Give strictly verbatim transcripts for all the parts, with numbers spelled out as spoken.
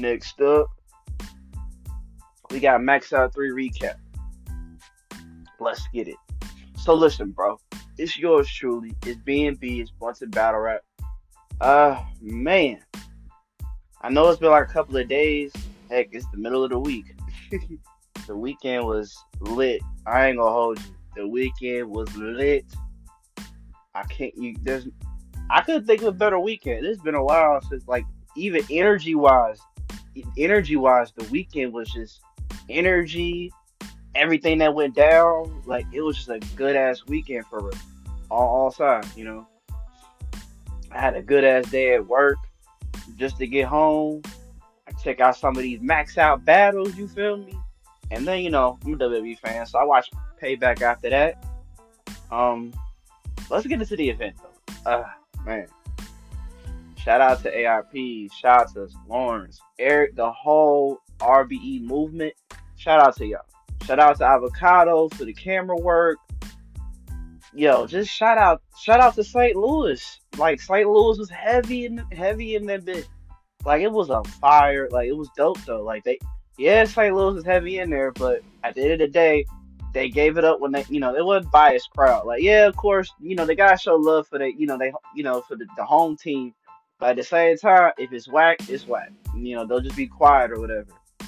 Next up, we got Max Out three recap. Let's get it. So listen, bro. It's yours truly. It's B and B. It's Blunts and Battle Rap. Uh, man. I know it's been like a couple of days. Heck, it's the middle of the week. The weekend was lit. I ain't gonna hold you. The weekend was lit. I can't. You there's. I couldn't think of a better weekend. It's been a while since, like, even energy wise, energy wise, the weekend was just energy. Everything that went down, like, it was just a good ass weekend for real. All, all sides, you know. I had a good ass day at work just to get home. I check out some of these max out battles, you feel me? And then, you know, I'm a W W E fan, so I watched Payback after that. Um, let's get into the event though. Uh, man. Shout out to A I P, shout out to Lawrence, Eric, the whole R B E movement. Shout out to y'all. Shout out to Avocado for the camera work. Yo, just shout out, shout out to Saint Louis. Like, Saint Louis was heavy in heavy in that bit. Like, it was a fire. Like, it was dope though. Like, they, yeah, Saint Louis was heavy in there, but at the end of the day, they gave it up when they, you know, it wasn't biased crowd. Like, yeah, of course, you know, they gotta show love for the, you know, they, you know, for the, the home team. But at the same time, if it's whack, it's whack. You know, they'll just be quiet or whatever.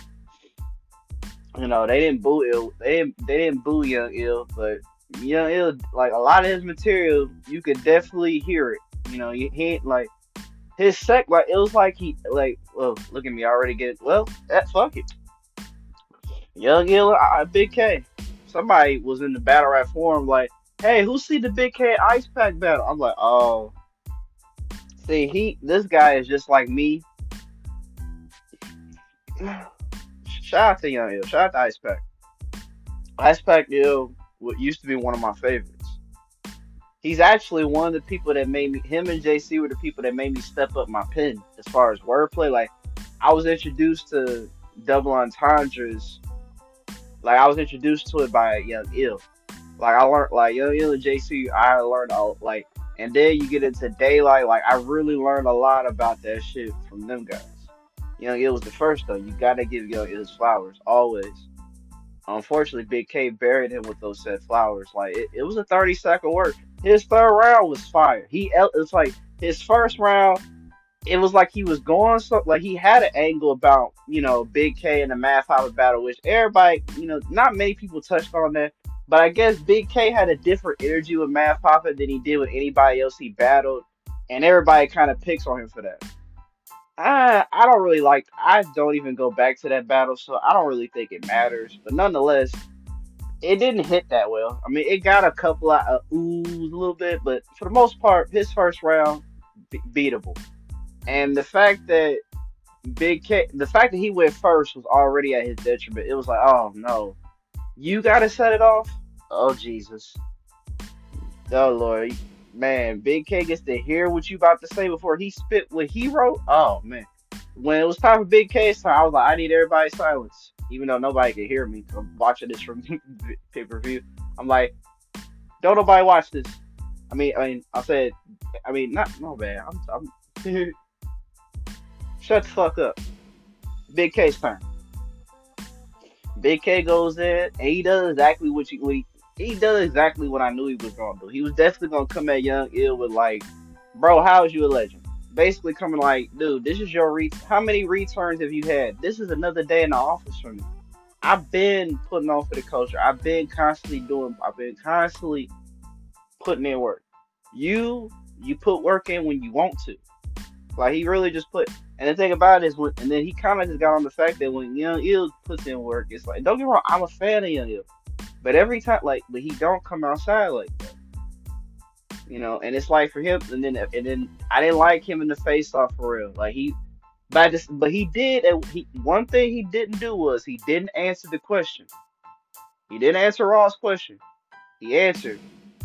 You know, they didn't boo ill. They didn't, they didn't boo Young Ill, but Young Ill, like, a lot of his material, you could definitely hear it. You know, he ain't like his sec, like, it was like he, like, well, look at me, I already get it. Well, that fuck it. Young Ill, I, Big K. Somebody was in the battle rap forum like, hey, who see the Big K Ice Pack battle? I'm like, oh, see, he, this guy is just like me. Shout out to Young Ill. Shout out to Ice Pack. Ice Pack Ill what used to be one of my favorites. He's actually one of the people that made me. Him and J C were the people that made me step up my pen as far as wordplay. Like, I was introduced to double entendres. Like, I was introduced to it by Young Ill. Like, I learned, like, Young Ill and J C. I learned all, like, and then you get into Daylight. Like, I really learned a lot about that shit from them guys. Young Ill was the first though. You gotta give Young Ill his flowers always. Unfortunately, Big K buried him with those said flowers. Like, it, it was a thirty second work. His third round was fire. He it's like his first round. It was like he was going so like he had an angle about, you know, Big K and the Math Hopper battle, which everybody, you know, not many people touched on that. But I guess Big K had a different energy with Math Hopper than he did with anybody else he battled, and everybody kind of picks on him for that. I I don't really like. I don't even go back to that battle, so I don't really think it matters. But nonetheless, it didn't hit that well. I mean, it got a couple of uh, oohs a little bit, but for the most part, his first round be- beatable. And the fact that Big K, the fact that he went first was already at his detriment. It was like, oh no, you gotta set it off. Oh Jesus, oh Lord, man, Big K gets to hear what you about to say before he spit what he wrote. Oh man, when it was time for Big K's time, I was like, I need everybody's silence, even though nobody could hear me. I'm watching this from pay per view. I'm like, don't nobody watch this. I mean, I mean, I said, I mean, not no bad. I'm, I'm shut the fuck up. Big K's turn. Big K goes in and he does exactly what you what he, he does exactly what I knew he was gonna do. He was definitely gonna come at Young Ill with like, bro, how is you a legend? Basically coming like, dude, this is your re how many returns have you had? This is another day in the office for me. I've been putting on for the culture. I've been constantly doing I've been constantly putting in work. You you put work in when you want to. Like, he really just put, and the thing about it is, when, and then he kind of just got on the fact that when Young Ill puts in work, it's like, don't get me wrong, I'm a fan of Young Ill, but every time, like, but he don't come outside like that, you know. And it's like for him, and then and then I didn't like him in the face off for real, like he, but just, but he did, and he one thing he didn't do was he didn't answer the question. He didn't answer Raw's question. He answered,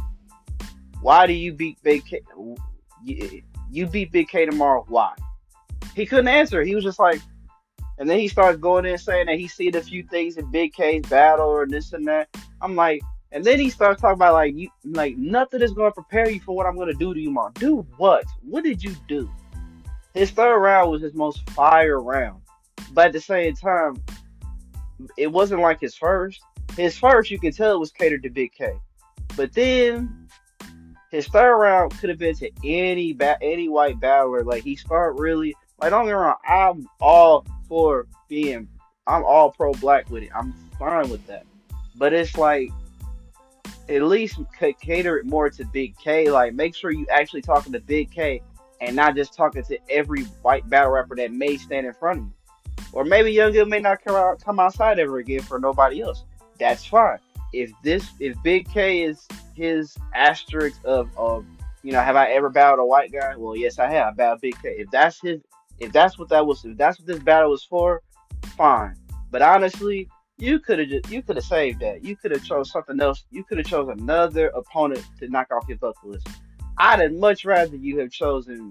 why do you beat Big K? You, you beat Big K tomorrow. Why? He couldn't answer. He was just like, and then he started going in saying that he seen a few things in Big K's battle or this and that. I'm like, and then he started talking about like you, like nothing is going to prepare you for what I'm going to do to you tomorrow. Do what? What did you do? His third round was his most fire round. But at the same time, it wasn't like his first. His first, you can tell, was catered to Big K. But then his third round could have been to any ba- any white battler. Like he started really like don't get me wrong, I'm all for being I'm all pro black with it. I'm fine with that. But it's like at least c- cater it more to Big K. Like make sure you actually talking to Big K and not just talking to every white battle rapper that may stand in front of you. Or maybe Young Gun may not come out come outside ever again for nobody else. That's fine. If this if Big K is his asterisk of of you know, have I ever battled a white guy? Well, yes, I have. I battled Big K. If that's his, if that's what that was, if that's what this battle was for, fine. But honestly, you could have just you could have saved that. You could have chose something else. You could have chose another opponent to knock off your bucket list. I'd have much rather you have chosen.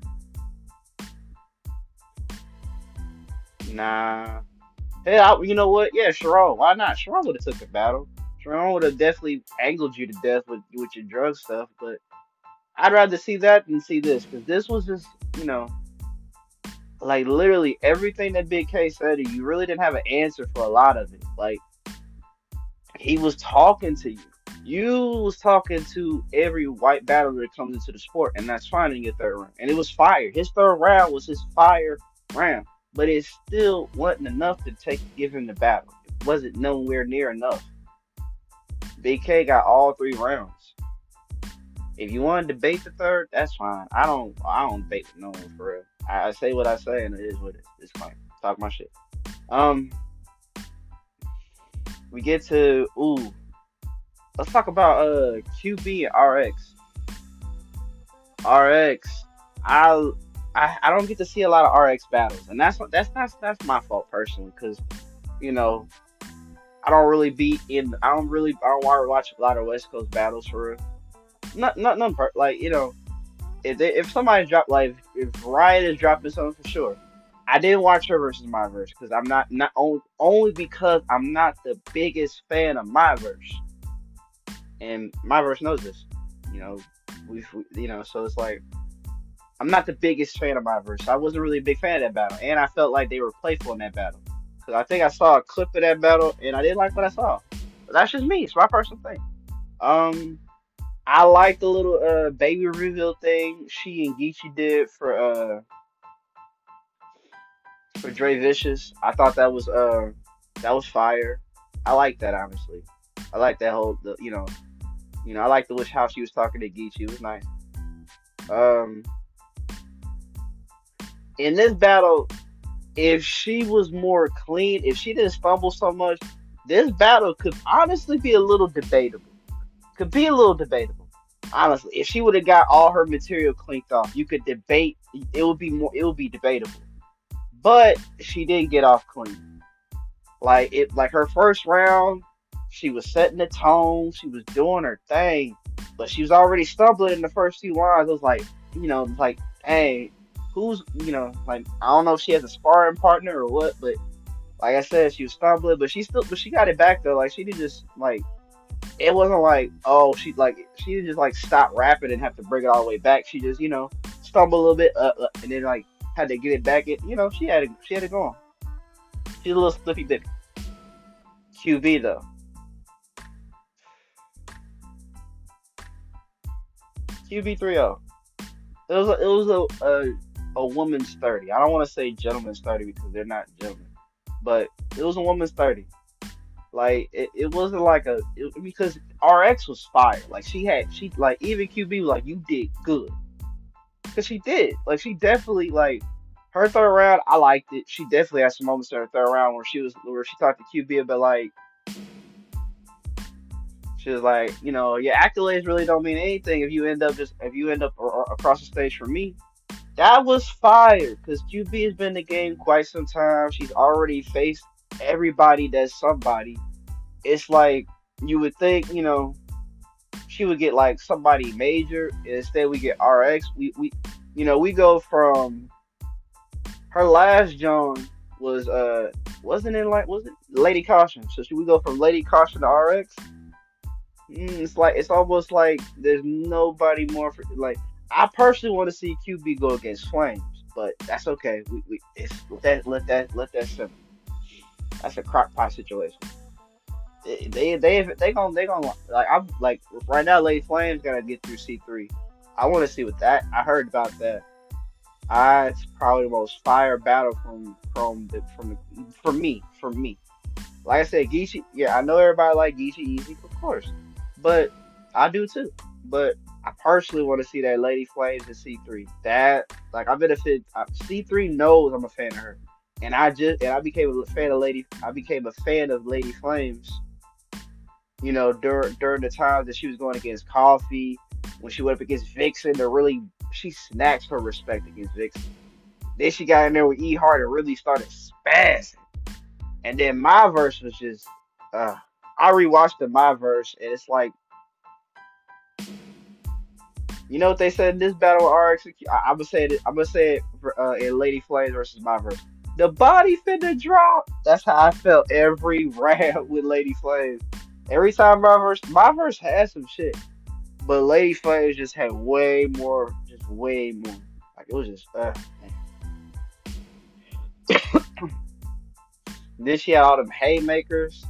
Nah. Hell, I, you know what? Yeah, Sharon. Why not? Sharon would have took the battle. Sharon would have definitely angled you to death with with your drug stuff. But I'd rather see that than see this because this was just, you know, like literally everything that Big K said. You really didn't have an answer for a lot of it. Like he was talking to you. You was talking to every white battler that comes into the sport, and that's fine in your third round. And it was fire. His third round was his fire round, but it still wasn't enough to take give him the battle. It wasn't nowhere near enough. Big K got all three rounds. If you want to debate the third, that's fine. I don't. I don't debate with no one for real. I, I say what I say, and it is what it is. It's fine. Talk my shit. Um, we get to ooh. Let's talk about uh Q B and R X. R X. I I I don't get to see a lot of R X battles, and that's that's that's that's my fault personally, because you know I don't really be in. I don't really. I don't want to watch a lot of West Coast battles for real. Not not none per like you know if they, if somebody drop like if Riot is dropping something for sure. I didn't watch her versus my verse because I'm not not only only because I'm not the biggest fan of my verse, and my verse knows this. You know we've we, you know so it's like I'm not the biggest fan of my verse. I wasn't really a big fan of that battle, and I felt like they were playful in that battle because I think I saw a clip of that battle and I didn't like what I saw. But that's just me. It's my personal thing. Um. I like the little uh baby reveal thing she and Geechee did for uh for Dre Vicious. I thought that was uh that was fire. I like that honestly. I like that whole the, you know you know I like the wish how she was talking to Geechee. It was nice. Um, in this battle, if she was more clean, if she didn't stumble so much, this battle could honestly be a little debatable. Could be a little debatable. Honestly, if she would have got all her material cleaned off, you could debate. It would be more. It would be debatable. But she didn't get off clean. Like it. Like her first round, she was setting the tone. She was doing her thing, but she was already stumbling in the first few lines. It was like, you know, like, hey, who's, you know, like I don't know if she has a sparring partner or what, but like I said, she was stumbling, but she still, but she got it back though. Like she didn't just like it wasn't like, oh, she like she didn't just like stop rapping and have to bring it all the way back. She just, you know, stumbled a little bit, uh, uh, and then like had to get it back. It, you know, she had it, she had it going. She's a little slippy bit. Q B though, Q B three zero. It was a, it was a, a a woman's thirty. I don't want to say gentleman's thirty because they're not gentlemen, but it was a woman's thirty. Like it, it wasn't like a it, because R X was fire. Like she had she like even Q B was like you did good because she did. Like she definitely like her third round. I liked it. She definitely had some moments in her third round where she was where she talked to Q B about like she was like you know your accolades really don't mean anything if you end up just if you end up a- a- across the stage from me. That was fire because Q B has been in the game quite some time. She's already faced everybody that's somebody. It's like you would think, you know, she would get like somebody major. And instead, we get R X. We, we, you know, we go from her last Joan was uh wasn't it like was it Lady Caution? So should we go from Lady Caution to R X? Mm, it's like it's almost like there's nobody more for like. I personally want to see Q B go against Flames. but that's okay. We, we it's, let that let that let that simmer. That's a crock pot situation. They they they they gonna they gonna like I'm like right now. Lady Flames gotta get through C three. I want to see what that. I heard about that. I it's probably the most fire battle from from the from the for me for me. Like I said, Geechee. Yeah, I know everybody like Geechee Easy, of course, but I do too. But I personally want to see that Lady Flames in C three. That like I've been a fan. C three knows I'm a fan of her, and I just and I became a fan of Lady. I became a fan of Lady Flames. You know, during during the time that she was going against Coffee, when she went up against Vixen, to really she snatched her respect against Vixen. Then she got in there with E Hart and really started spazzing. And then my verse was just, uh, I rewatched the my verse, and it's like, you know what they said in this battle with R X? I, am gonna say it. I'm gonna say it for, uh, in Lady Flames versus my verse. The body finna drop. That's how I felt every round with Lady Flames. Every time my verse, my verse had some shit, but Lady Flames just had way more, just way more. Like it was just, uh, man. Then she had all them haymakers.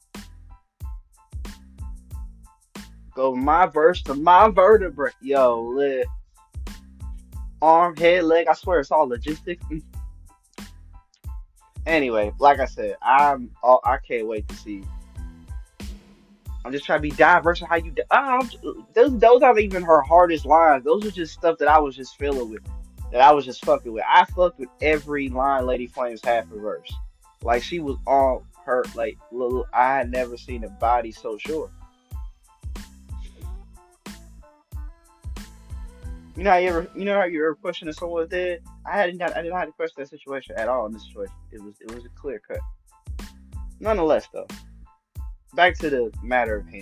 Go my verse to my vertebrae. Yo, lit. Arm, head, leg. I swear it's all logistics. Anyway, like I said, I'm. Oh, I can't wait to see. I'm just trying to be diverse in how you. Oh, those those aren't even her hardest lines. Those are just stuff that I was just feeling with, that I was just fucking with. I fucked with every line Lady Flames had for verse. Like she was all her like little. I had never seen a body so short. You know how you ever, you know how you ever questioning someone's dead? I hadn't, I didn't have to question that situation at all in this situation. It was, it was a clear cut. Nonetheless, though, back to the matter of hand.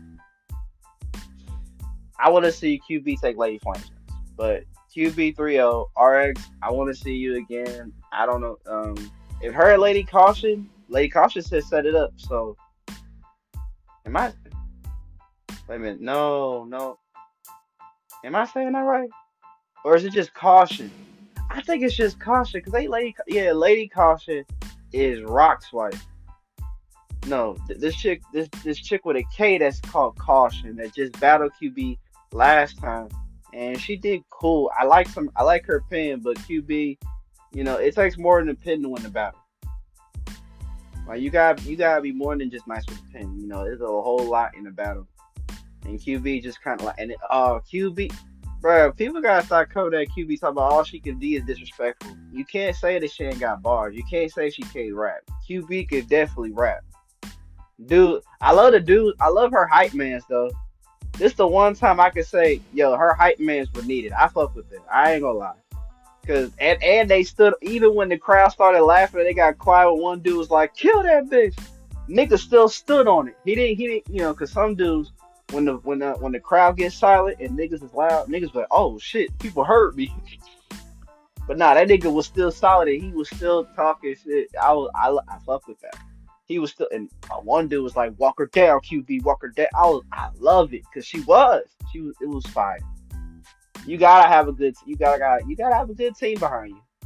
I want to see Q B take Lady Flames, but Q B three oh R X, I want to see you again. I don't know. Um, if her and Lady Caution, Lady Caution said set it up. So, am I? Wait a minute. No, no. Am I saying that right? Or is it just Caution? I think it's just Caution because they Lady, yeah, Lady Caution is Rock's wife. No, th- this chick, this this chick with a K that's called Caution that just battled Q B last time, and she did cool. I like some, I like her pen, but Q B, you know, it takes more than a pen to win the battle. Like you got, you gotta be more than just nice with the pen. You know, there's a whole lot in the battle, and Q B just kind of like, and it, uh, Q B. Bro, people gotta start coding that Q B talking about all she can be is disrespectful. You can't say that she ain't got bars. You can't say she can't rap. Q B could definitely rap. Dude, I love the dude. I love her hype mans though. This the one time I can say, yo, her hype mans were needed. I fuck with it. I ain't gonna lie. Cause and and they stood even when the crowd started laughing. They got quiet. One dude was like, "Kill that bitch." Nigga still stood on it. He didn't. He didn't. You know, cause some dudes when the when the when the crowd gets silent and niggas is loud, niggas be like, "Oh shit, people heard me." But nah, that nigga was still solid. And he was still talking shit. I was I I fuck with that. He was still, and uh, one dude was like, "Walk her down, Q B, walk her down." I was, I love it because she was, she was, it was fire. You gotta have a good, you gotta, gotta, you gotta have a good team behind you.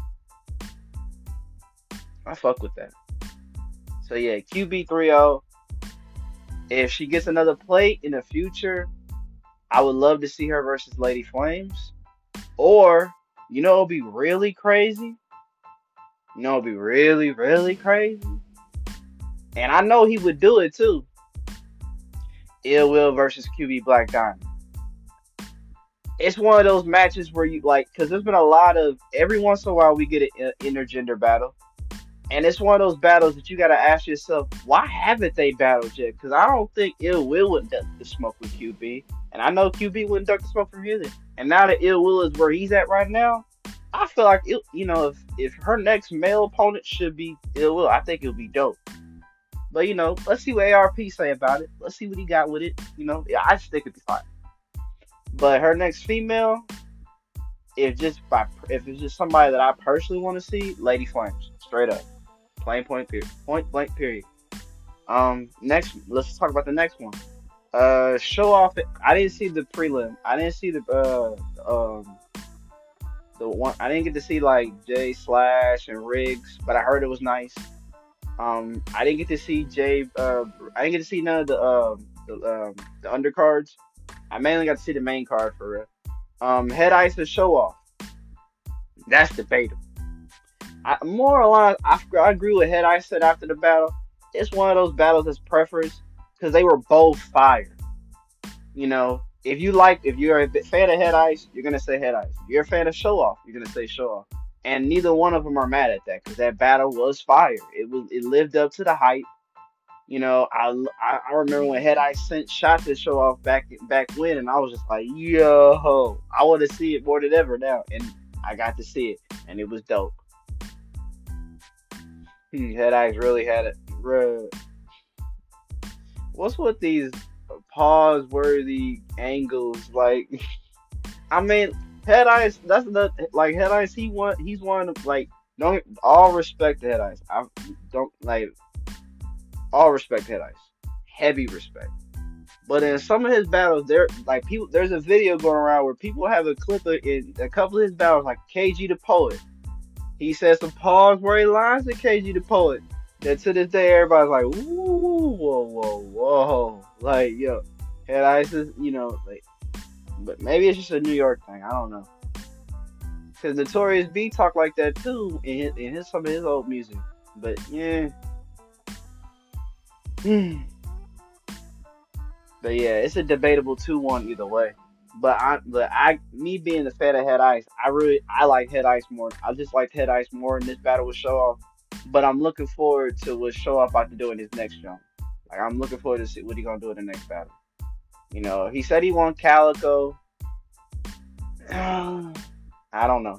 I fuck with that. So yeah, Q B three oh. If she gets another plate in the future, I would love to see her versus Lady Flames. Or, you know, it'll be really crazy. You know, it'll be really, really crazy. And I know he would do it too. Ill Will versus Q B Black Diamond. It's one of those matches where you like, because there's been a lot of, every once in a while we get an intergender battle. And it's one of those battles that you got to ask yourself, why haven't they battled yet? Because I don't think Ill Will would duck the smoke with Q B. And I know Q B wouldn't duck the smoke from either. And now that Ill Will is where he's at right now, I feel like, it, you know, if, if her next male opponent should be Ill Will, I think it'll be dope. But, you know, let's see what A R P say about it. Let's see what he got with it. You know, yeah, I just think it'd be fine. But her next female, if just by if it's just somebody that I personally want to see, Lady Flames, straight up, plain point period, point blank period. Um, next, let's talk about the next one. Uh, show off. I didn't see the prelim. I didn't see the uh um The one I didn't get to see like Jay Slash and Riggs, but I heard it was nice. Um, I didn't get to see Jay. Uh, I didn't get to see none of the um the um the undercards. I mainly got to see the main card for real. Um, Head Ice and Show Off. That's debatable. I, more or less, I, I agree with Head Ice said after the battle. It's one of those battles that's preference because they were both fire. You know, if you like, if you're a big fan of Head Ice, you're gonna say Head Ice. If you're a fan of Show Off, you're gonna say Show Off. And neither one of them are mad at that because that battle was fire. It was, it lived up to the hype. You know, I, I, I remember when Head Ice sent shot to Show Off back back when, and I was just like, yo, I want to see it more than ever now, and I got to see it, and it was dope. Hmm, Head Ice really had it. Bruh. What's with these pause worthy angles? Like, I mean, Head Ice. That's the like Head Ice. He won. He's one of like. Don't all respect to Head Ice. I don't like all respect to Head Ice. Heavy respect. But in some of his battles, there like people. There's a video going around where people have a clip of in a couple of his battles, like K G the Poet. He says some pause worthy lines to K G the Poet. That to this day, everybody's like, ooh, whoa, whoa, whoa. Like, yo, Head Ice is, you know, like, but maybe it's just a New York thing. I don't know. Because Notorious B talk like that too in his, in his some of his old music. But yeah, but yeah, it's a debatable two one either way. But I, but I, me being a fan of Head Ice, I really, I like Head Ice more. I just like Head Ice more in this battle with Show Off. But I'm looking forward to what Show Off about to do in his next jump. Like I'm looking forward to see what he gonna do in the next battle. You know, he said he won Calico. I don't know.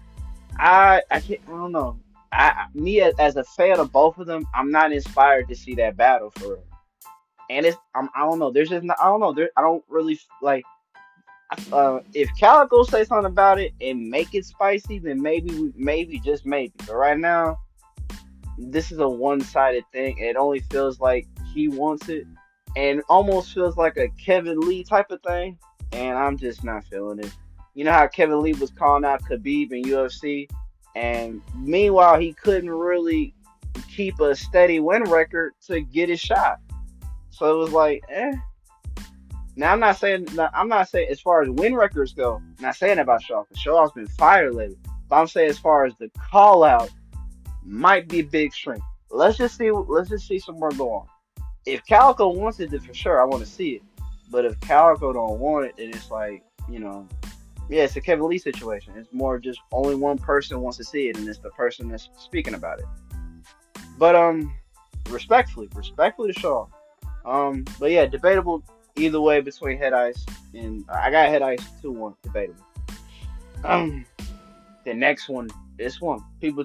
I I can't. I don't know. I I- me as, as a fan of both of them, I'm not inspired to see that battle for real. And it's I'm, I don't know. There's just not, I don't know. There I don't really like. Uh, if Calico say something about it and make it spicy, then maybe we maybe just maybe. But right now, this is a one-sided thing. It only feels like he wants it, and almost feels like a Kevin Lee type of thing. And I'm just not feeling it. You know how Kevin Lee was calling out Khabib in U F C, and meanwhile he couldn't really keep a steady win record to get his shot. So it was like, eh. Now I'm not saying I'm not saying as far as win records go. I'm not saying about Shaw because Shaw's been fired lately. But I'm saying as far as the call out might be a big strength. Let's just see. Let's just see some more go on. If Calico wants it, then for sure I want to see it. But if Calico don't want it, then it's like you know, yeah, it's a Kevin Lee situation. It's more just only one person wants to see it, and it's the person that's speaking about it. But um, respectfully, respectfully to Shaw. Um, but yeah, debatable either way between Head Ice and I got Head Ice two one debatable. Um, the next one, this one, people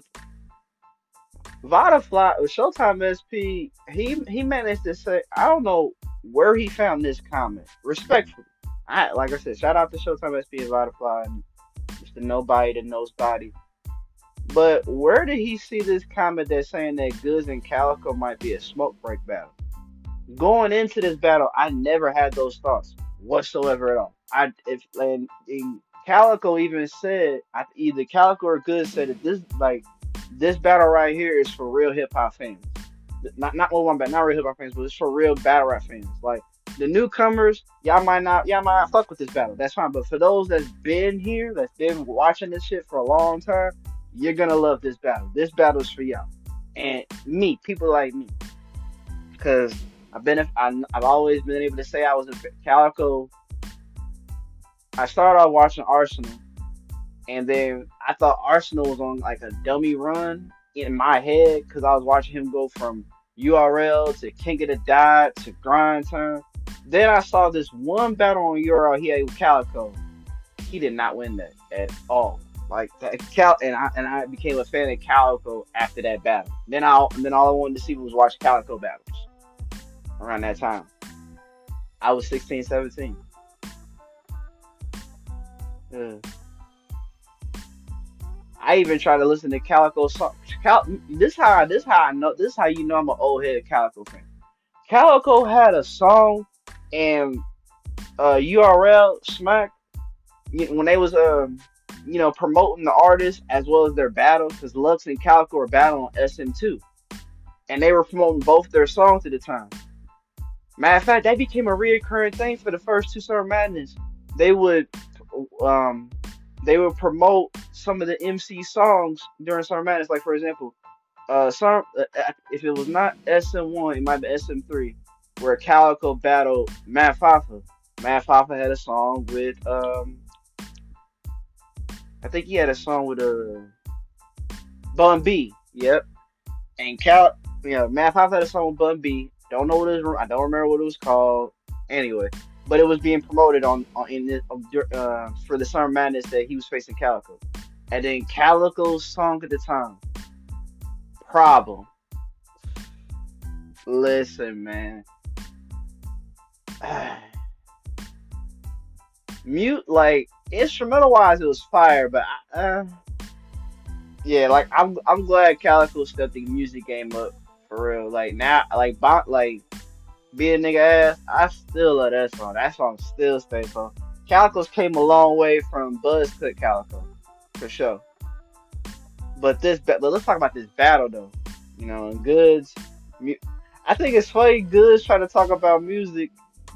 Vada Fly Showtime S P. He he managed to say I don't know where he found this comment. Respectfully, I like I said, shout out to Showtime S P and Vada Fly and Mister Nobody that knows body. But where did he see this comment that's saying that Goods and Calico might be a smoke break battle? Going into this battle, I never had those thoughts whatsoever at all. I if and, and Calico even said I, either Calico or Good said that this like this battle right here is for real hip hop fans. Not not well, one bad, not real hip hop fans, but it's for real battle rap fans. Like the newcomers, y'all might not y'all might not fuck with this battle. That's fine. But for those that's been here, that's been watching this shit for a long time, you're gonna love this battle. This battle is for y'all and me, people like me, because I've been I, I've always been able to say I was a Calico. I started off watching Arsenal, and then I thought Arsenal was on like a dummy run in my head because I was watching him go from U R L to King of the Dot to Grind Turn. Then I saw this one battle on U R L he had with Calico. He did not win that at all. Like that Cal and I and I became a fan of Calico after that battle. Then I then all I wanted to see was watch Calico battles around that time. I was sixteen, seventeen. Yeah. I even tried to listen to Calico song. Cal, this how this how I know this how you know I'm an old head Calico fan. Calico had a song and uh, U R L Smack when they was um you know, promoting the artists as well as their battle, because Lux and Calico were battling on S M two, and they were promoting both their songs at the time. Matter of fact, that became a reoccurring thing for the first two Summer Madness. They would, um, they would promote some of the M C songs during Summer Madness. Like for example, uh, some uh, uh, if it was not S M one, it might be S M three, where Calico battled Matt Fafa. Matt Fafa had a song with, um, I think he had a song with uh, Bun B. Yep, and Cal, you know, Matt Fafa had a song with Bun B. Don't know what it was. I don't remember what it was called. Anyway, but it was being promoted on, on in this, uh, for the Summer Madness that he was facing Calico, and then Calico's song at the time, Problem. Listen, man. Mute, like instrumental wise, it was fire, but I, uh, yeah, like I'm I'm glad Calico stepped the music game up for real. Like now, like bon, like be a nigga ass, I still love that song. That song still stays on. Calico's came a long way from Buzz Cut Calico, for sure. But this, ba- but let's talk about this battle though. You know, and Goods. Mu- I think it's funny Goods trying to talk about music.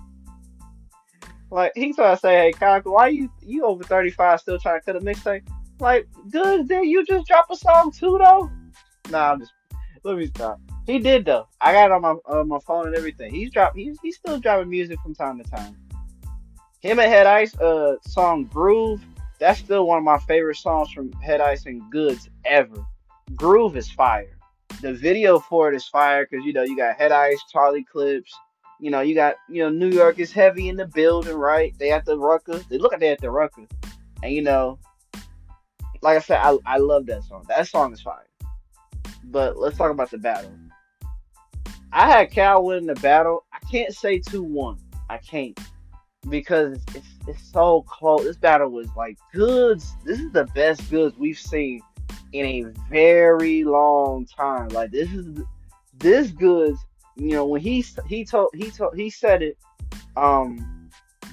Like he trying to say, "Hey, Calico, why you you over thirty five still trying to cut a mixtape?" Like, Goods, did you just drop a song too though? Nah, I'm just let me stop. He did though. I got it on my on my phone and everything. He's dropped. He's he's still dropping music from time to time. Him and Head Ice, uh, song Groove. That's still one of my favorite songs from Head Ice and Goods ever. Groove is fire. The video for it is fire because you know you got Head Ice, Charlie Clips. You know you got you know New York is heavy in the building, right? They at the Rucker. They look at they at the Rucker, and you know, like I said, I I love that song. That song is fire. But let's talk about the battle. I had Cal win the battle. I can't say two one. I can't because it's it's so close. This battle was like Goods. This is the best Goods we've seen in a very long time. Like this is this Goods. You know when he he told he told he said it. Um,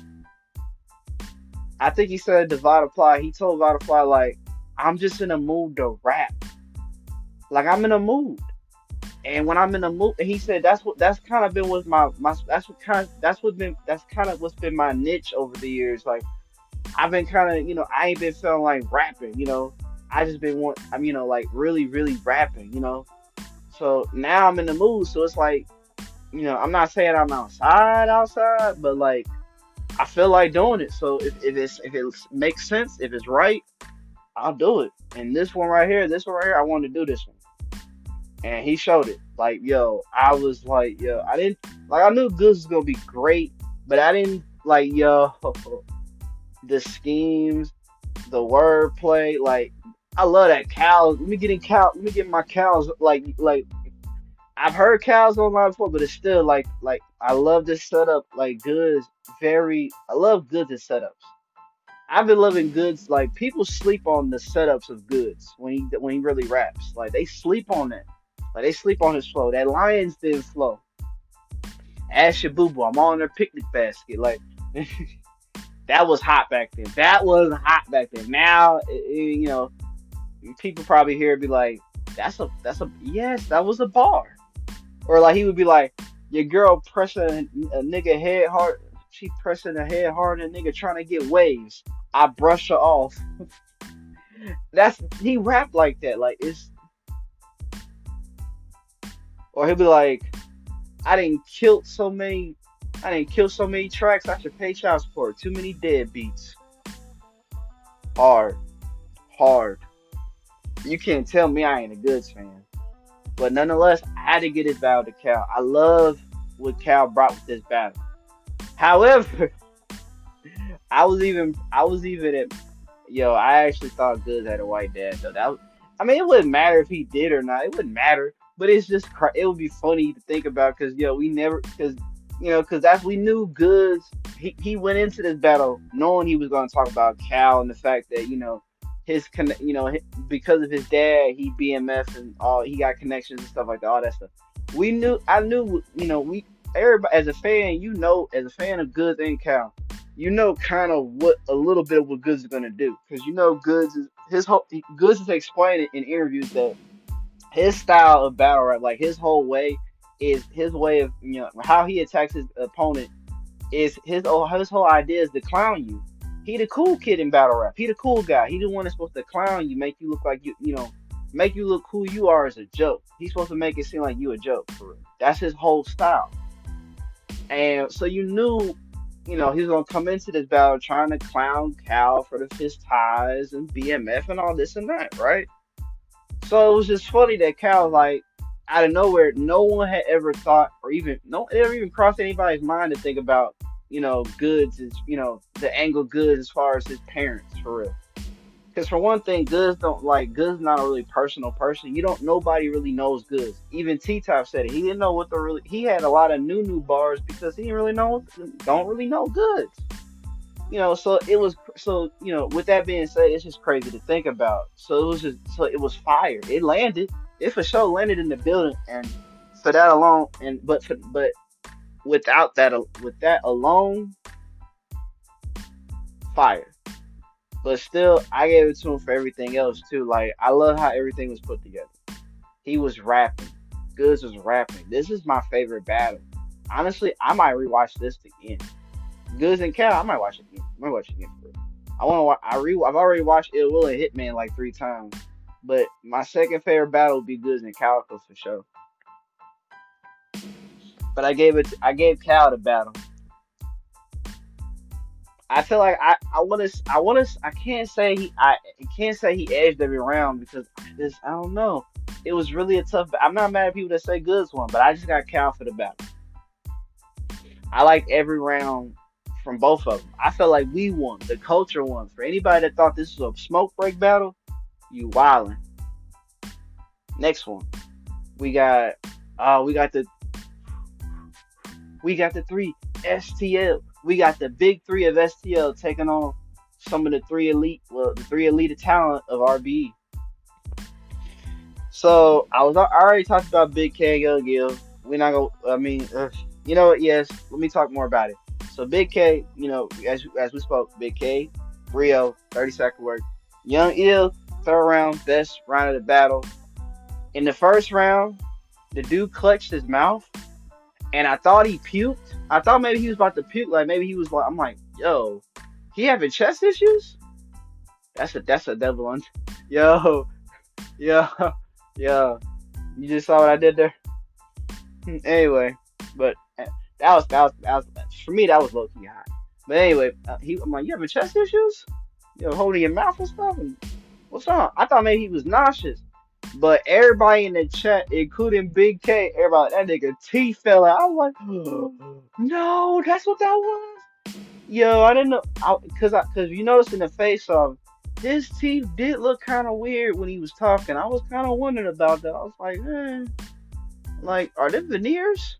I think he said to Vodafly. He told Vodafly like, "I'm just in a mood to rap. Like I'm in a mood." And when I'm in the mood, he said that's what that's kind of been with my my that's what kind of, that's what been that's kind of what's been my niche over the years. Like I've been kind of you know I ain't been feeling like rapping. You know I just been want I'm you know like really really rapping. You know so now I'm in the mood. So it's like you know I'm not saying I'm outside outside, but like I feel like doing it. So if, if it's if it makes sense, if it's right, I'll do it. And this one right here, this one right here, I wanted to do this one. And he showed it. Like, yo, I was like, yo, I didn't like I knew Goods was gonna be great, but I didn't like yo the schemes, the wordplay, like I love that cows. Let me get in cow let me get my cows like like I've heard cows online before, but it's still like like I love this setup, like Goods very I love Goods and setups. I've been loving Goods like people sleep on the setups of Goods when he when he really raps. Like they sleep on that. Like they sleep on his flow. That Lions Den flow. Ask your boo boo. I'm on their picnic basket. Like that was hot back then. That was hot back then. Now, it, it, you know, people probably hear it be like, "That's a that's a yes, that was a bar." Or like he would be like, "Your girl pressing a nigga head hard. She pressing her head hard and a nigga trying to get waves. I brush her off." That's he rap like that. Like it's. Or he'll be like, I didn't kill so many, I didn't kill so many tracks. I should pay child support. Too many dead beats. Hard, hard. You can't tell me I ain't a Goods fan, but nonetheless, I had to get his battle to Cal. I love what Cal brought with this battle. However, I was even, I was even at, yo, I actually thought Goods had a white dad though. That, was, I mean, it wouldn't matter if he did or not. It wouldn't matter. But it's just it would be funny to think about because yo we never because you know because that's we knew Goods he, he went into this battle knowing he was going to talk about Cal and the fact that you know his con you know because of his dad he B M F and all he got connections and stuff like that all that stuff we knew I knew you know we everybody as a fan you know as a fan of Goods and Cal you know kind of what a little bit of what Goods is gonna do because you know Goods is his whole Goods is explaining in interviews that his style of battle rap, like his whole way, is his way of you know how he attacks his opponent is his oh his whole idea is to clown you. He the cool kid in battle rap. He the cool guy. He the one that's supposed to clown you, make you look like you you know, make you look who you are as a joke. He's supposed to make it seem like you a joke for real. That's his whole style. And so you knew, you know, he was gonna come into this battle trying to clown Cal for the fist ties and B M F and all this and that, right? So it was just funny that Cal, like, out of nowhere, no one had ever thought, or even no, it ever even crossed anybody's mind to think about, you know, Goods is, you know, the angle Goods as far as his parents for real. Because for one thing, Goods don't like Goods not a really personal person. You don't nobody really knows Goods. Even T Top said it. He didn't know what the really he had a lot of new new bars because he didn't really know don't really know Goods. You know, so it was so you know. With that being said, it's just crazy to think about. So it was just so it was fire. It landed. It for sure landed in the building, and for that alone, and but for, but without that with that alone, fire. But still, I gave it to him for everything else too. Like I love how everything was put together. He was rapping. Goods was rapping. This is my favorite battle. Honestly, I might rewatch this again. Goods and Cal, I might watch it again. I might watch it again for real. I want to. Wa- I re. I've already watched Ill Will and Hitman like three times, but my second favorite battle would be Goods and Calico for sure. But I gave it. I gave Cal the battle. I feel like I. I want to. I want to. I can't say he. I can't say he edged every round because I just. I don't know. It was really a tough. I'm not mad at people that say Goods won, but I just got Cal for the battle. I like every round from both of them. I felt like we won. The culture won. For anybody that thought this was a smoke break battle, you wildin'. Next one, we got. Uh, we got the. We got the three S T L. We got the big three of S T L taking on some of the three elite. Well, the three elite talent of R B E. So I was I already talked about Big K and Young Gil. We're not gonna. I mean, uh, you know what? Yes, let me talk more about it. So Big K, you know, as as we spoke, Big K, Rio, thirty second work. Young Ill, third round, best round of the battle. In the first round, the dude clutched his mouth, and I thought he puked. I thought maybe he was about to puke. Like maybe he was like, I'm like, yo, he having chest issues? That's a that's a devil on. Yo, yo, yo. You just saw what I did there. Anyway, but uh, that was that was that was for me that was low key high. But anyway, uh, he I'm like, you having chest issues? You know, holding your mouth and stuff. And what's wrong? I thought maybe he was nauseous. But everybody in the chat, including Big K, everybody, that nigga teeth fell out. I was like, no, that's what that was. Yo, I didn't know, I, cause I, cause you noticed in the face of his teeth did look kind of weird when he was talking. I was kind of wondering about that. I was like, eh, like, are they veneers?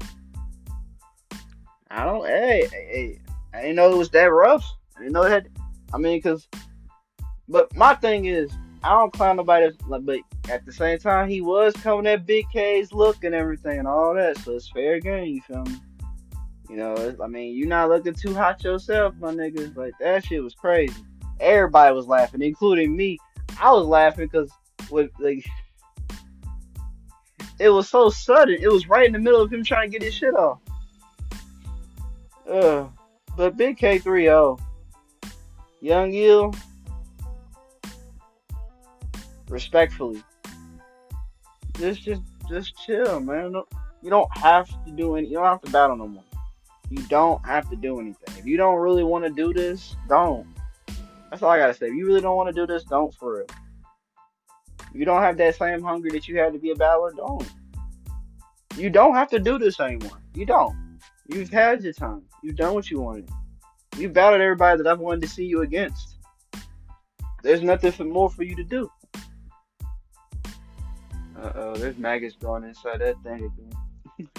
I don't. Hey, hey, hey, I didn't know it was that rough. I didn't know it had. I mean, cause, but my thing is, I don't clown nobody. That's, like, but at the same time, he was coming at Big K's look and everything and all that, so it's fair game. You feel me? You know, it's, I mean, you're not looking too hot yourself, my niggas. Like that shit was crazy. Everybody was laughing, including me. I was laughing because with like it was so sudden. It was right in the middle of him trying to get his shit off. Ugh. But Big K three oh, Young Ill, respectfully, just just just chill, man. No, you don't have to do any. You don't have to battle no more. You don't have to do anything. If you don't really want to do this, don't. That's all I gotta say. If you really don't want to do this, don't for real. If you don't have that same hunger that you had to be a battler, don't. You don't have to do this anymore. You don't. You've had your time. You've done what you wanted. You battled everybody that I've wanted to see you against. There's nothing for more for you to do. Uh oh, there's maggots growing inside that thing again.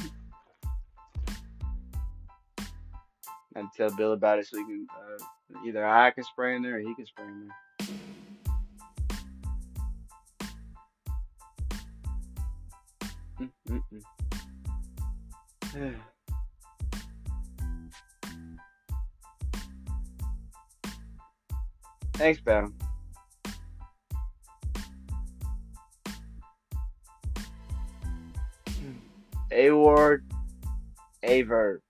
I had to tell Bill about it so he can uh, either I can spray in there or he can spray in there. Mm-mm-mm. Thanks, Battle. A Ward, A Verb.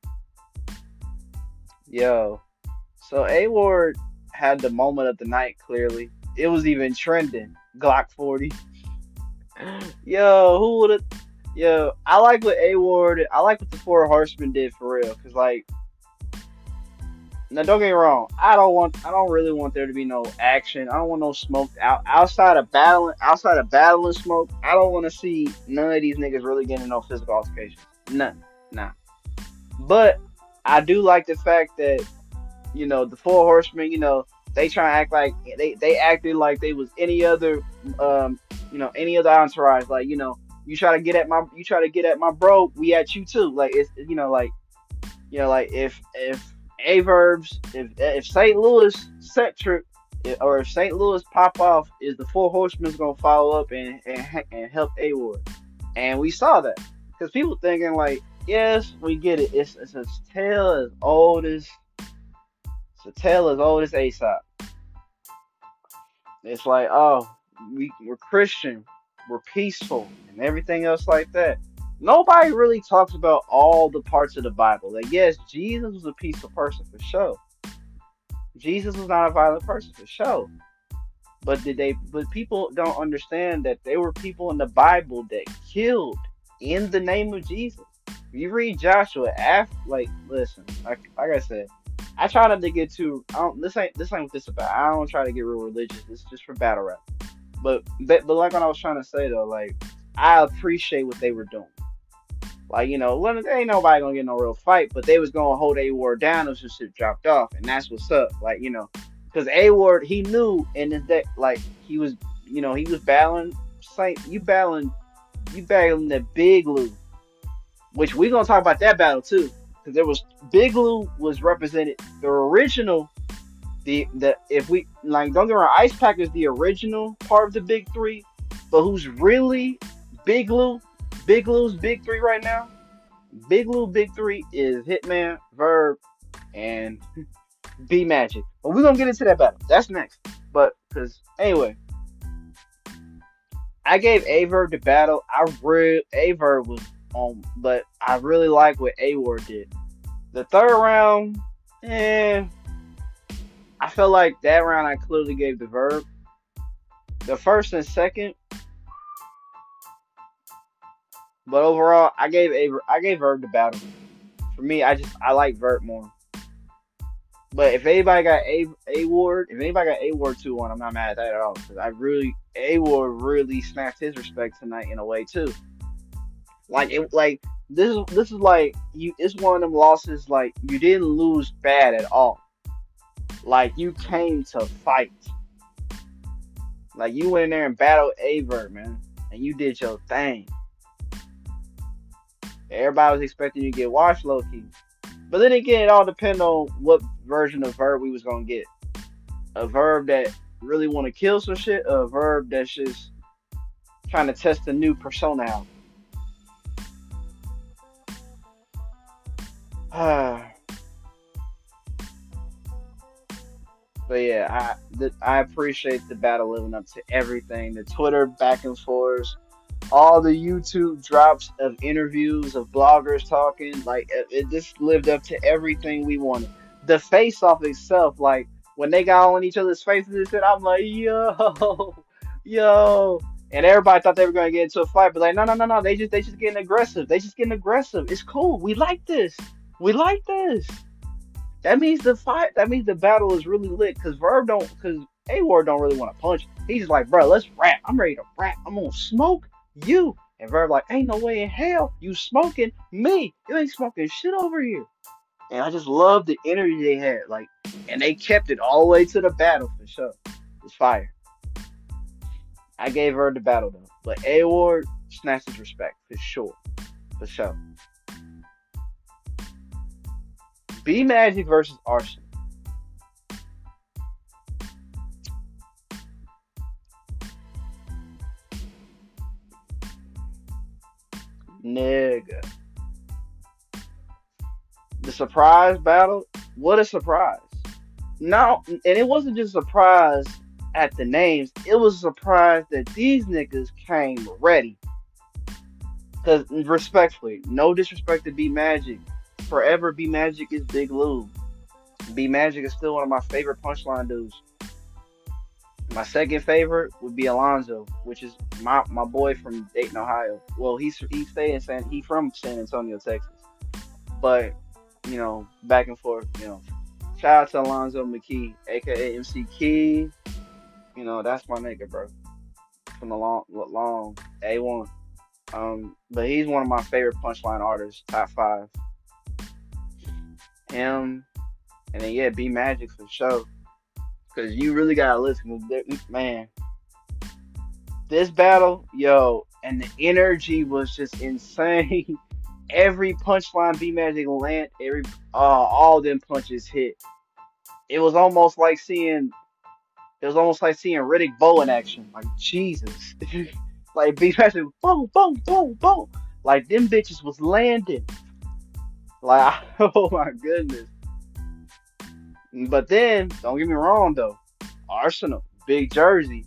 Yo. So A Ward had the moment of the night, clearly. It was even trending. Glock forty. Yo, who would have? Yo, I like what A Ward, I like what the Four Horsemen did for real. Cause like, now don't get me wrong, I don't want, I don't really want there to be no action. I don't want no smoke out outside of battling, outside of battling smoke. I don't want to see none of these niggas really getting no physical altercations. None, nah. But I do like the fact that you know the Four Horsemen, you know, they try to act like they they acted like they was any other, um, you know, any other entourage. Like you know, you try to get at my, you try to get at my bro, we at you too. Like it's you know like you know like if if Averbs, if if Saint Louis set trip, or if Saint Louis pop off, is the Four Horsemen's gonna follow up and and, and help A Ward, and we saw that because people thinking like, yes, we get it. It's it's a tale as old as it's a tale as old as Aesop. It's like, oh, we we're Christian, we're peaceful, and everything else like that. Nobody really talks about all the parts of the Bible. Like, yes, Jesus was a peaceful person for sure. Jesus was not a violent person for sure. But did they? But people don't understand that there were people in the Bible that killed in the name of Jesus. If you read Joshua, after, like, listen, like, like I said, I try not to get too. I don't, this ain't this ain't what this about. I don't try to get real religious. This is just for battle rap. But but, but like what I was trying to say though, like I appreciate what they were doing. Like you know, when, ain't nobody gonna get no real fight, but they was gonna hold A Ward down until shit dropped off, and that's what's up. Like you know, because A Ward he knew in his deck, like he was, you know, he was battling Saint. You battling, you battling the Big Lou, which we gonna talk about that battle too, because there was Big Lou was represented the original. The the if we like don't get me wrong, Ice Pack is the original part of the big three, but who's really Big Lou? Big Lou's big three right now. Big Lou big three is Hitman, Verb, and B Magic. But we're gonna get into that battle. That's next. But because anyway, I gave Averb the battle. I real Averb was on, but I really like what A Ward did. The third round, eh. I felt like that round I clearly gave the Verb. The first and second, but overall I gave a I gave Verb the battle. For me, I just I like Verb more. But if anybody got a a Ward, if anybody got A Ward two one, I'm not mad at that at all because I really A Ward really snatched his respect tonight in a way too. Like it like this is this is like you. It's one of them losses like you didn't lose bad at all. Like you came to fight. Like you went in there and battled Aver, man, and you did your thing. Everybody was expecting you to get washed low key, but then again, it all depends on what version of Verb we was gonna get. A Verb that really want to kill some shit, or a Verb that's just trying to test a new persona out. But yeah, I the, I appreciate the battle living up to everything. The Twitter back and forth, all the YouTube drops of interviews of bloggers talking. Like it, it just lived up to everything we wanted. The face off itself, like when they got on each other's faces and shit, I'm like, yo, yo. And everybody thought they were gonna get into a fight, but like, no, no, no, no. They just they just getting aggressive. They just getting aggressive. It's cool. We like this. We like this. That means the fight. That means the battle is really lit. Cause Verb don't. Cause A Ward don't really want to punch. He's just like, bro, let's rap. I'm ready to rap. I'm gonna smoke you. And Verb like, ain't no way in hell you smoking me. You ain't smoking shit over here. And I just love the energy they had. Like, and they kept it all the way to the battle for sure. It's fire. I gave her the battle though, but A Ward snatched his respect for sure, for sure. B Magic versus Arson. Nigga. The surprise battle? What a surprise. No, and it wasn't just a surprise at the names. It was a surprise that these niggas came ready. Cause respectfully, no disrespect to B Magic. Forever B Magic is Big Lou. B Magic is still one of my favorite punchline dudes. My second favorite would be Alonzo, which is my, my boy from Dayton, Ohio. Well, he's he stay in San he from San Antonio, Texas. But you know, back and forth. You know, shout out to Alonzo McKee, aka M C Key. You know, that's my nigga, bro. From the long, long A one. Um, but he's one of my favorite punchline artists, top five. Him, and then yeah, B Magic for sure. Cause you really gotta listen. Man, this battle, yo, and the energy was just insane. Every punchline B Magic land, every uh, all them punches hit. It was almost like seeing, it was almost like seeing Riddick Bowe in action. Like Jesus, like B Magic, boom, boom, boom, boom. Like them bitches was landing. Like oh my goodness. But then, don't get me wrong though, Arsenal, Big Jersey.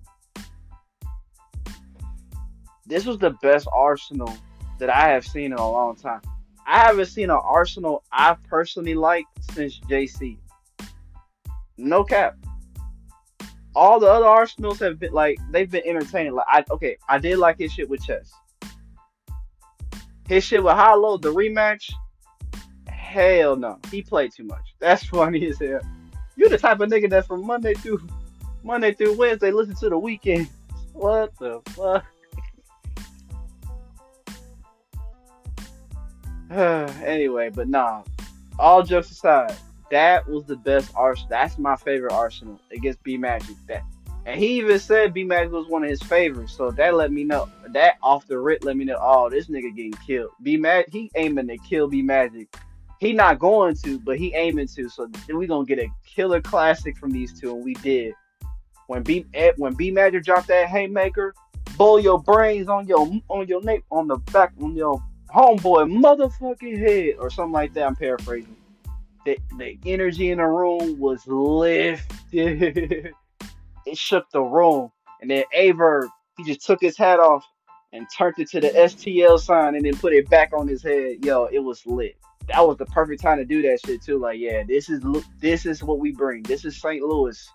This was the best Arsenal that I have seen in a long time. I haven't seen an Arsenal I personally liked since J C. No cap. All the other Arsenals have been like they've been entertaining. Like I okay, I did like his shit with Chess. His shit with Hollow, the rematch. Hell no, he played too much. That's funny as hell. You the type of nigga that from Monday through Monday through Wednesday listen to the weekend. What the fuck? Anyway, but nah. All jokes aside, that was the best Arsenal. That's my favorite Arsenal against B Magic. That, and he even said B Magic was one of his favorites. So that let me know. That off the rip let me know. Oh, this nigga getting killed. B Magic, he aiming to kill B Magic. He not going to, but he aiming to. So we gonna get a killer classic from these two, and we did. When B when B Magic dropped that haymaker, blow your brains on your on your neck on the back on your homeboy motherfucking head or something like that. I'm paraphrasing. The the energy in the room was lifted. It shook the room, and then Aver he just took his hat off and turned it to the S T L sign, and then put it back on his head. Yo, it was lit. That was the perfect time to do that shit too. Like, yeah, this is this is what we bring. This is Saint Louis.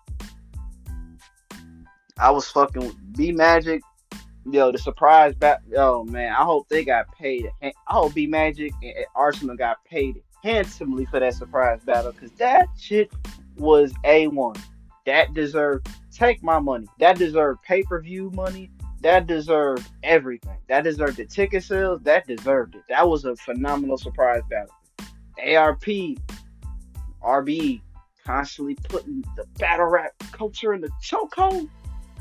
I was fucking with B Magic. Yo, the surprise bat. Yo, man, I hope they got paid. I hope B Magic and Arsenal got paid handsomely for that surprise battle, because that shit was A one. That deserved take my money. That deserved pay per view money. That deserved everything. That deserved the ticket sales. That deserved it. That was a phenomenal surprise battle. A R P, R B, constantly putting the battle rap culture in the chokehold.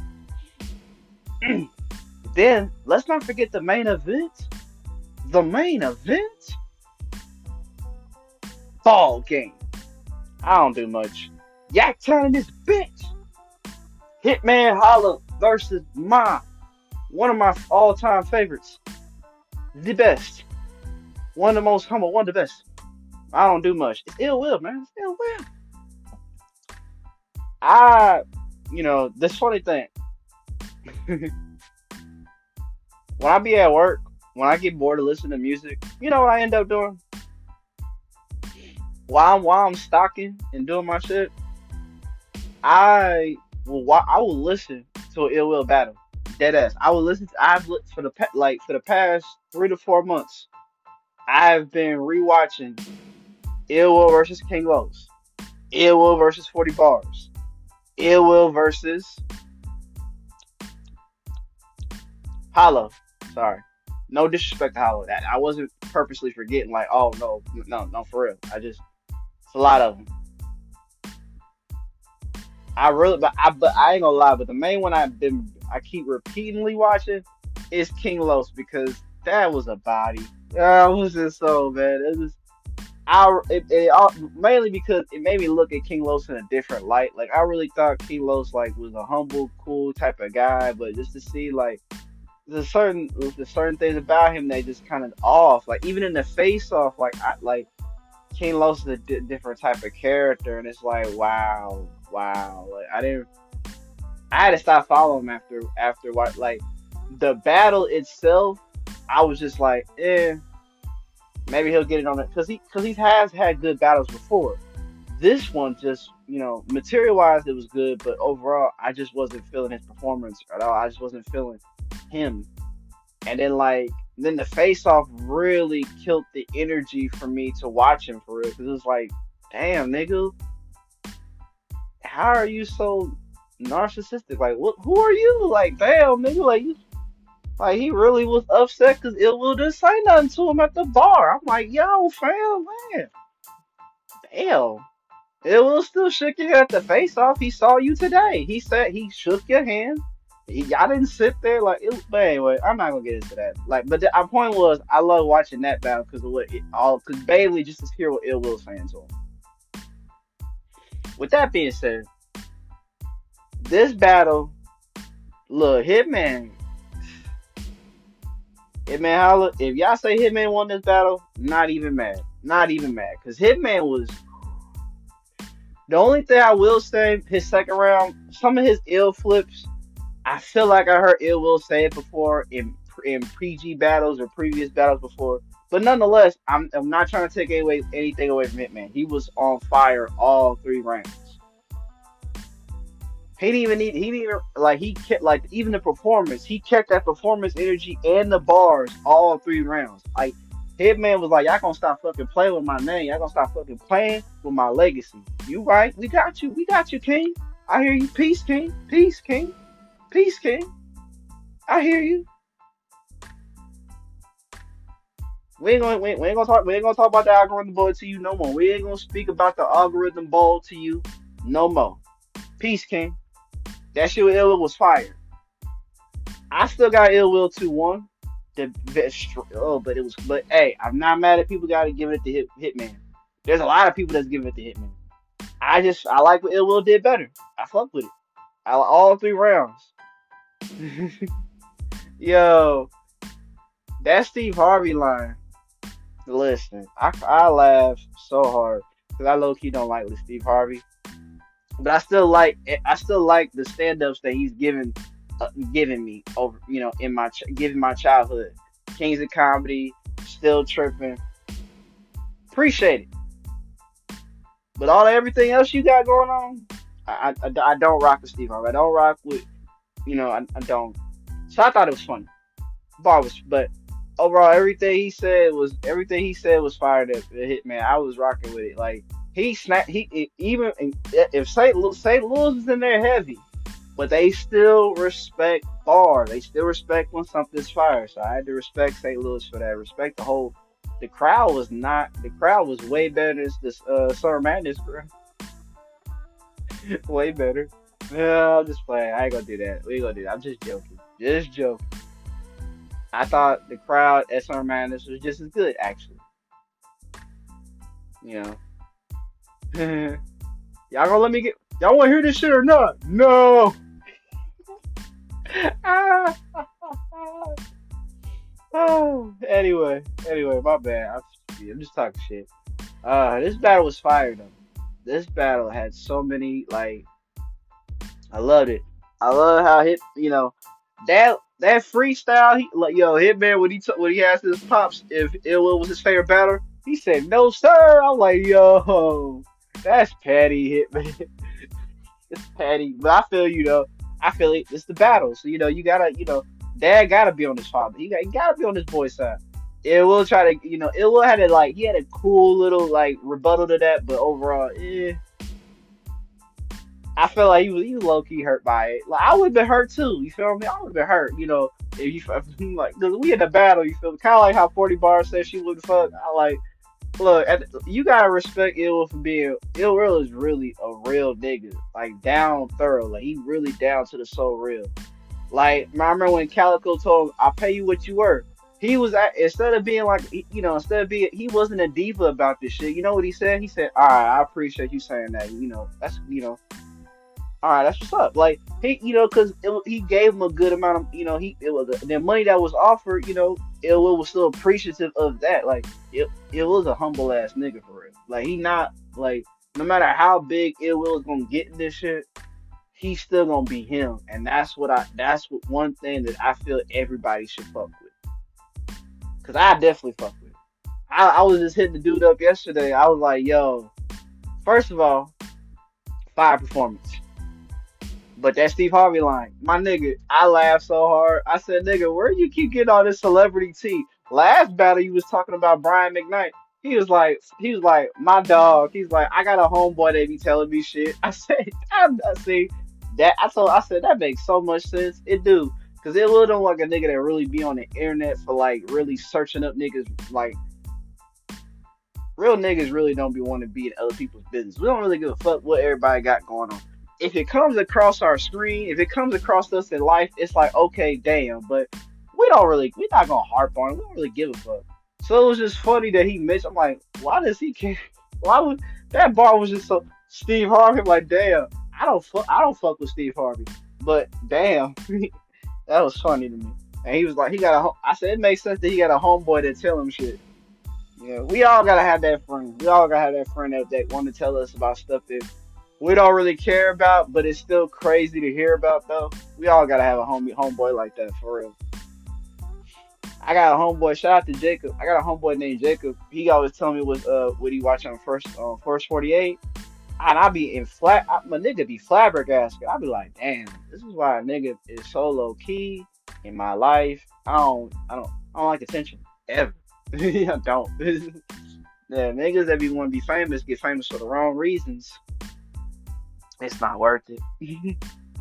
Then let's not forget the main event. The main event, ball game. I don't do much. Yak Town in this bitch. Hitman Holla versus Ma, one of my all-time favorites. The best. One of the most humble. One of the best. I don't do much. It's ill will, man. It's ill will. I, you know, this funny thing. When I be at work, when I get bored of listening to music, you know what I end up doing? While I'm, while I'm stocking and doing my shit, I will I will listen to an ill will battle. Dead ass. I will listen to. I've for the like for the past three to four months. I've been rewatching Ill Will versus King Los, Ill Will versus forty Bars, Ill Will versus Hollow. Sorry, no disrespect to Hollow. That I wasn't purposely forgetting. Like, oh no, no, no, for real. I just it's a lot of them. I really, but I, but I ain't gonna lie. But the main one I've been, I keep repeatedly watching is King Los, because that was a body. That was just so bad. It was, I, it, it, all- mainly because it made me look at King Los in a different light. Like I really thought King Los like was a humble, cool type of guy, but just to see like there's certain there's certain things about him that just kind of off. Like even in the face off, like I like King Los is a di- different type of character, and it's like, wow, wow. Like I didn't, I had to stop following him after after what like the battle itself. I was just like, eh, maybe he'll get it on it because he because he has had good battles before. This one just, you know, material wise, it was good, but overall, I just wasn't feeling his performance at all. I just wasn't feeling him. And then like then the face off really killed the energy for me to watch him for real because it was like, damn nigga, how are you so narcissistic? Like what? Who are you? Like damn nigga, like you, like he really was upset because Ill Will didn't say nothing to him at the bar. I'm like, yo fam, man, damn. Ill Will still shook your at the face off. He saw you today. He said he shook your hand. He, I didn't sit there like it, but anyway, I'm not gonna get into that. Like, but the, our point was, I love watching that battle because of what it all, because Bailey just to hear what Ill Will's saying to him. With that being said, this battle, look, Hitman, Hitman Holla, if y'all say Hitman won this battle, not even mad, not even mad, because Hitman was the only thing I will say. His second round, some of his ill flips. I feel like I heard Ill Will say it before in in pre-G battles or previous battles before. But nonetheless, I'm I'm not trying to take away anything away from Hitman. He was on fire all three rounds. He didn't even need he didn't even like he kept like even the performance. He kept that performance energy and the bars all three rounds. Like Hitman was like, y'all gonna stop fucking playing with my name. Y'all gonna stop fucking playing with my legacy. You right? We got you. We got you, King. I hear you. Peace, King. Peace, King. Peace, King. I hear you. We ain't gonna we ain't, we ain't gonna talk we ain't gonna talk about the algorithm ball to you no more. We ain't gonna speak about the algorithm ball to you no more. Peace, King. That shit with Ill Will was fire. I still got Ill Will two one. The oh, but it was but hey, I'm not mad at people gotta give it to Hit, Hitman. There's a lot of people that's giving it to Hitman. I just I like what Ill Will did better. I fuck with it. I, all three rounds. Yo, that Steve Harvey line. Listen, I, I laugh so hard because I low key don't like Steve Harvey, but I still like I still like the stand ups that he's given uh, giving me over you know in my ch- giving my childhood. Kings of Comedy, Still Tripping, appreciate it. But all everything else you got going on, I I, I don't rock with Steve Harvey. I don't rock with you know I, I don't. So I thought it was funny. Bar was, but overall, everything he said was everything he said was fired at Hitman. I was rocking with it. Like he snapped. He even if Saint Saint Louis is in there heavy, but they still respect bar. They still respect when something's fired. So I had to respect Saint Louis for that. Respect the whole. The crowd was not. The crowd was way better than this uh, Summer Madness crowd. Way better. No, I'm just playing. I ain't gonna do that. We ain't gonna do that. I'm just joking. Just joking. I thought the crowd at Summer Madness was just as good, actually. You know. Y'all gonna let me get. Y'all wanna hear this shit or not? No! Oh, anyway. Anyway, my bad. I'm, I'm just talking shit. Uh, this battle was fire, though. This battle had so many, like, I loved it. I love how hit, you know, that that freestyle. He like yo Hitman when he t- when he asked his pops if Ill Will was his favorite battler, he said no sir. I'm like yo, that's petty Hitman. It's petty, but I feel you know. I feel it. It's the battle, so you know you gotta you know dad gotta be on his father. He got he gotta be on his boy's side. It will try to you know it will had it like he had a cool little like rebuttal to that, but overall, eh. I feel like he was, he was low key hurt by it. Like I would have been hurt too. You feel me? I would have been hurt. You know, if you if, like, cause we in a battle. You feel kind of like how forty Bar said she wouldn't fuck. I like look. At the, you gotta respect Ill for being Ill. Real is really a real nigga. Like down thorough. Like he really down to the soul real. Like I remember when Calico told him, "I'll pay you what you worth." He was at, instead of being like you know instead of being he wasn't a diva about this shit. You know what he said? He said, "All right, I appreciate you saying that. You know that's you know." All right, that's what's up. Like he, you know, because he gave him a good amount of, you know, he it was the money that was offered. You know, it was still appreciative of that. Like it, it was a humble ass nigga for real. Like he not like no matter how big Ill Will is gonna get in this shit, he's still gonna be him. And that's what I that's what one thing that I feel everybody should fuck with. Cause I definitely fuck with it. I, I was just hitting the dude up yesterday. I was like, yo, first of all, fire performance. But that Steve Harvey line, my nigga, I laughed so hard. I said, nigga, where you keep getting all this celebrity tea? Last battle, you was talking about Brian McKnight. He was like, he was like, my dog. He's like, I got a homeboy that be telling me shit. I said, I, I see that. I told, I said that makes so much sense. It do, cause it really don't like a nigga that really be on the internet for like really searching up niggas. Like real niggas really don't be wanting to be in other people's business. We don't really give a fuck what everybody got going on. If it comes across our screen, if it comes across us in life, it's like, okay, damn, but we don't really, we're not gonna harp on it. We don't really give a fuck. So it was just funny that he mentioned, I'm like, why does he care? Why would, that bar was just so, Steve Harvey, I'm like, damn, I don't fuck, I don't fuck with Steve Harvey. But damn, that was funny to me. And he was like, he got a, I said, it makes sense that he got a homeboy that tell him shit. Yeah, we all gotta have that friend. We all gotta have that friend that, that want to tell us about stuff that we don't really care about, but it's still crazy to hear about though. We all gotta have a homie homeboy like that for real. I got a homeboy. Shout out to Jacob. I got a homeboy named Jacob. He always tell me what uh what he watch on first uh, first forty-eight, and I be in flat. I, my nigga be flabbergasted. I be like, damn, this is why a nigga is so low key in my life. I don't I don't I don't like attention ever. I don't. Yeah, niggas that be want to be famous get famous for the wrong reasons. It's not worth it.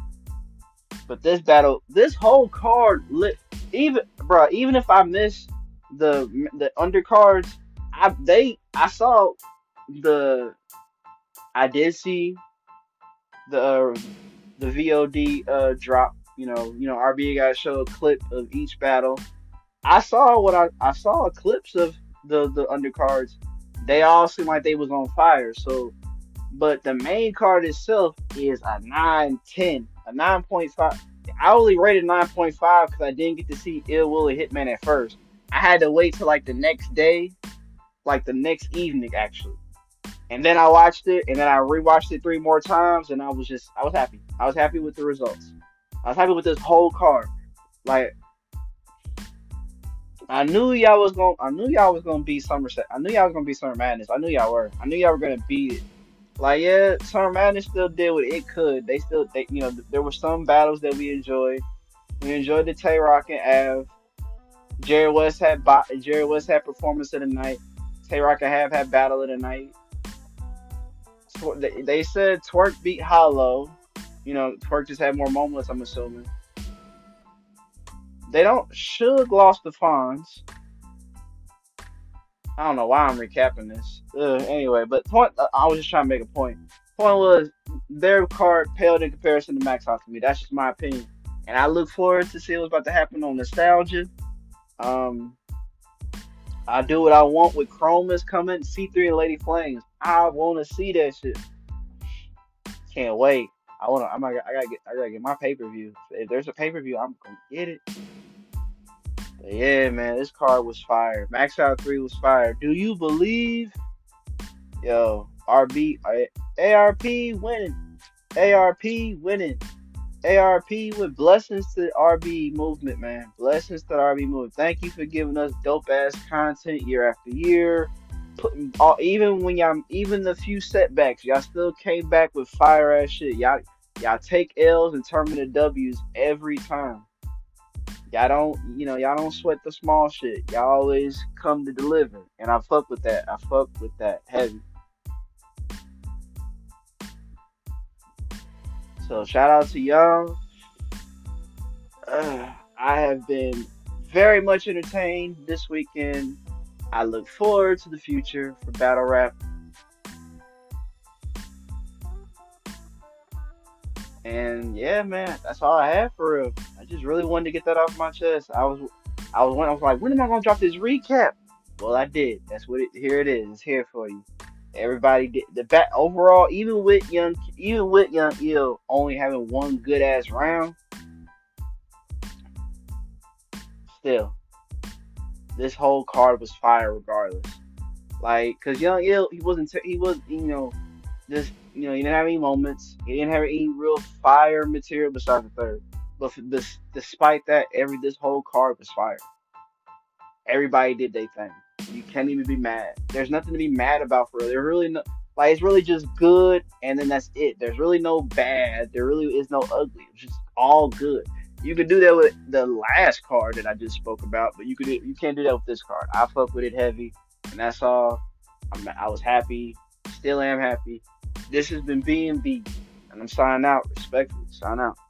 But this battle, this whole card, lit. Even, bro, even if I miss the the undercards, I they I saw the I did see the uh, the V O D uh drop. You know, you know, R B A guys show a clip of each battle. I saw what I I saw clips of the the undercards. They all seemed like they was on fire. So. But the main card itself is a nine ten, a nine point five. I only rated nine point five because I didn't get to see Ill Will and Hitman at first. I had to wait till like the next day, like the next evening actually. And then I watched it, and then I rewatched it three more times, and I was just, I was happy. I was happy with the results. I was happy with this whole card. Like, I knew y'all was going, I knew y'all was gonna be Somerset. I knew y'all was gonna be Summer Madness. I knew y'all were. I knew y'all were gonna beat it. Like, yeah, Summer Madness still did what it could. They still, they, you know, th- there were some battles that we enjoyed. We enjoyed the Tay Rock and Av. Jerry West had bo- Jerry West had performance of the night. Tay Rock and Av had battle of the night. Tw- they, they said Twerk beat Hollow. You know, Twerk just had more moments, I'm assuming. They don't. Suge lost the Fonz. I don't know why I'm recapping this. Ugh, anyway, but point, uh, I was just trying to make a point. Point was their card paled in comparison to Max House to me. That's just my opinion, and I look forward to see what's about to happen on Nostalgia. Um, I do what I want with Chrome is coming. C three and Lady Flames. I want to see that shit. Can't wait. I want to. I'm. I gotta get. I gotta get my pay per view. If there's a pay per view, I'm gonna get it. But yeah, man, this card was fire. Max Out three was fire. Do you believe? Yo, R B, A R P winning. A R P winning. A R P with blessings to the R B movement, man. Blessings to the R B movement. Thank you for giving us dope ass content year after year. Putting all, even when y'all, even the few setbacks, y'all still came back with fire ass shit. Y'all, y'all take L's and turn them into W's every time. Y'all don't, you know, y'all don't sweat the small shit. Y'all always come to deliver. And I fuck with that. I fuck with that heavy. So shout out to y'all. Uh, I have been very much entertained this weekend. I look forward to the future for battle rap. And yeah, man, that's all I have for real. I just really wanted to get that off my chest. I was, I was, I was like, when am I gonna drop this recap? Well, I did. That's what it. Here it is. It's here for you. Everybody did the bat overall. Even with young, even with young Ill only having one good ass round, still, this whole card was fire regardless. Like, cause Young Ill, he wasn't, t- he was, you know, just, you know, he didn't have any moments. He didn't have any real fire material besides the third. But for this, despite that, every this whole card was fire. Everybody did their thing. You can't even be mad. There's nothing to be mad about for real. There really no, like it's really just good, and then that's it. There's really no bad. There really is no ugly. It's just all good. You could do that with the last card that I just spoke about, but you could you can't do that with this card. I fuck with it heavy, and that's all. I'm, I was happy, still am happy. This has been B and B, and I'm signing out respectfully. Sign out.